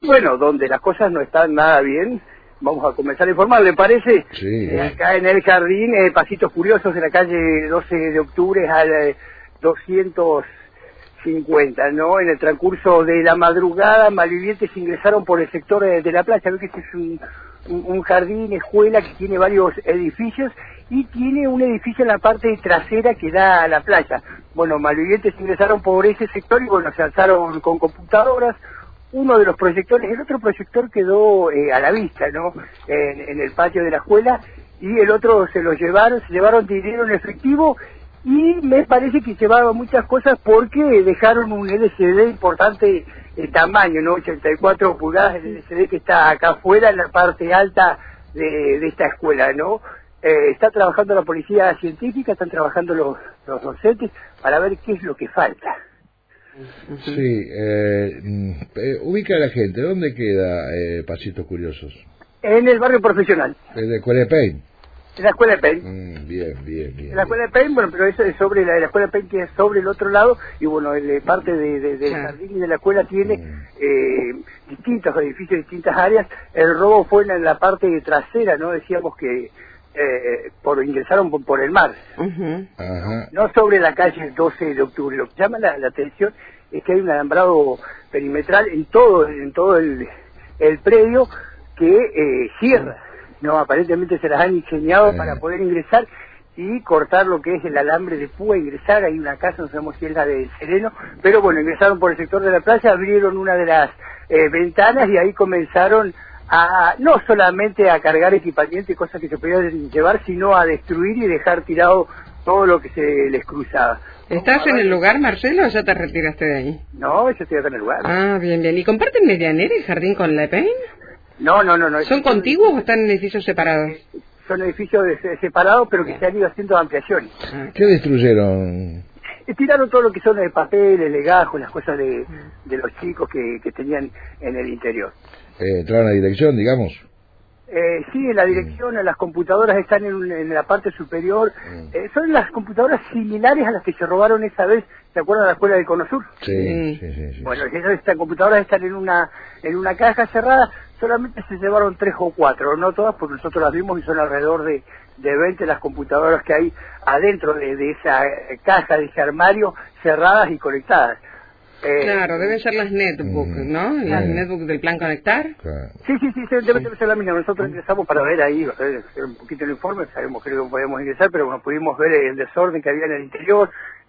Bueno, donde las cosas no están nada bien, vamos a comenzar a informar, ¿le parece? Sí. Acá en el jardín, Pasitos Curiosos de la calle 12 de octubre al 250, ¿no? En el transcurso de la madrugada, malvivientes ingresaron por el sector de la playa. Ve que este es un jardín, escuela que tiene varios edificios y tiene un edificio en la parte trasera que da a la playa. Bueno, malvivientes ingresaron por ese sector y bueno, se alzaron con computadoras. Uno de los proyectores, el otro proyector quedó a la vista, ¿no? En el patio de la escuela, y el otro se llevaron dinero en efectivo, y me parece que llevaban muchas cosas porque dejaron un LCD importante tamaño, ¿no? 84 pulgadas, el LCD que está acá afuera en la parte alta de esta escuela, ¿no? Está trabajando la policía científica, están trabajando los docentes para ver qué es lo que falta. Sí, ubica a la gente, ¿dónde queda Pasitos Curiosos? En el barrio profesional. ¿En la escuela de Pein? En la escuela de Pein. Bien. En la escuela de Pein, bueno, pero eso es sobre la escuela de Pein, que es sobre el otro lado, y bueno, parte del jardín y de la escuela tiene distintos edificios, distintas áreas. El robo fue en la parte trasera, ¿no? Decíamos que ingresaron por el mar. Ajá. No sobre la calle 12 de octubre. Lo que llama la atención es que hay un alambrado perimetral en todo el predio que cierra. No, aparentemente se las han ingeniado para poder ingresar y cortar lo que es el alambre de púa, ingresar. Hay una casa, no sabemos si es la de Sereno, pero bueno, ingresaron por el sector de la playa, abrieron una de las ventanas y ahí comenzaron no solamente a cargar equipamiento y cosas que se podían llevar, sino a destruir y dejar tirado todo lo que se les cruzaba. ¿Estás en el lugar, Marcelo, o ya te retiraste de ahí? No, yo estoy acá en el lugar. Ah, bien. ¿Y comparten medianera el jardín con la Pein? No. ¿Son contiguos o están en edificios separados? Son edificios separados, pero que se han ido haciendo ampliaciones. ¿Qué destruyeron? Tiraron todo lo que son de papeles, legajos, las cosas de los chicos que tenían en el interior. ¿Entraron a dirección, digamos? Sí, en la dirección, las computadoras están en la parte superior. Son las computadoras similares a las que se robaron esa vez, ¿se acuerdan de la escuela de Cono Sur? Sí. Bueno, estas computadoras están en una caja cerrada, solamente se llevaron 3 o 4, no todas, porque nosotros las vimos y son alrededor de 20 las computadoras que hay adentro de esa caja, de ese armario, cerradas y conectadas. Claro, deben ser las netbook, ¿no? Las netbook del plan Conectar. Claro. Sí, debe ser la misma. Nosotros ingresamos para ver ahí, hacer un poquito el informe, sabemos que no podíamos ingresar, pero bueno, pudimos ver el desorden que había en el interior,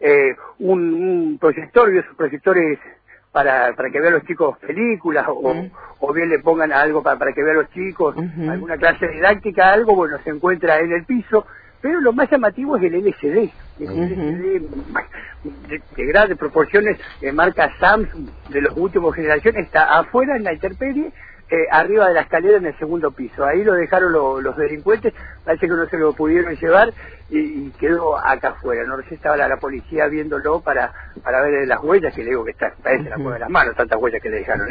un proyector, y esos proyectores para que vean los chicos películas, o bien le pongan algo para que vean los chicos, alguna clase didáctica, algo, bueno, se encuentra en el piso. Pero lo más llamativo es el LCD, LCD de grandes proporciones, marca Samsung, de los últimos generaciones, está afuera en la intemperie, arriba de la escalera en el segundo piso. Ahí lo dejaron los delincuentes, parece que no se lo pudieron llevar y quedó acá afuera. No sé si estaba la policía viéndolo para ver las huellas, que le digo que parece la huella de las manos, tantas huellas que le dejaron,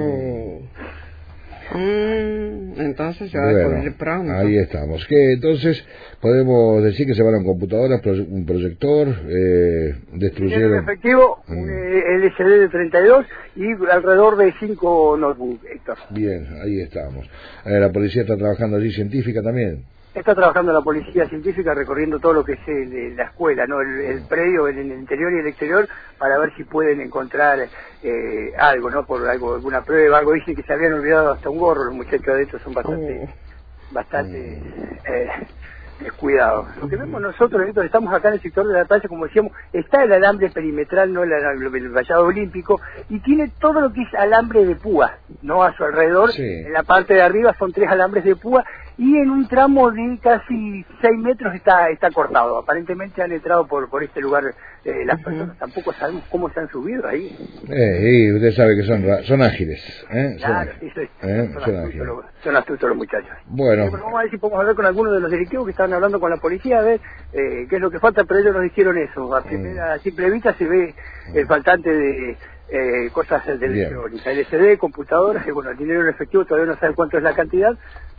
Entonces se va a descubrir pronto. Ahí estamos. Que entonces podemos decir que se llevaron computadoras, un proyector, destruyeron. En efectivo, un LCD de 32 y alrededor de 5 notebooks, Héctor. Bien, ahí estamos. La policía está trabajando allí, científica también. Está trabajando la policía científica recorriendo todo lo que es la escuela, ¿no? El predio en el interior y el exterior, para ver si pueden encontrar algo, ¿no? Por alguna prueba, algo. Dicen que se habían olvidado hasta un gorro, los muchachos de estos son bastante descuidados. Lo que vemos nosotros, estamos acá en el sector de la playa, como decíamos, está el alambre perimetral, no el vallado olímpico, y tiene todo lo que es alambre de púa, ¿no? A su alrededor, en la parte de arriba son 3 alambres de púa, y en un tramo de casi 6 metros está cortado. Aparentemente han entrado por este lugar las personas. Tampoco sabemos cómo se han subido ahí. Y usted sabe que son ágiles. Claro, son astutos los muchachos. Bueno. Vamos a ver si podemos hablar con algunos de los directivos que estaban hablando con la policía, a ver qué es lo que falta, pero ellos nos dijeron eso. A simple vista se ve el faltante de cosas de electrónica, LCD, computadoras, y bueno, el dinero en efectivo todavía no sabe cuánto es la cantidad,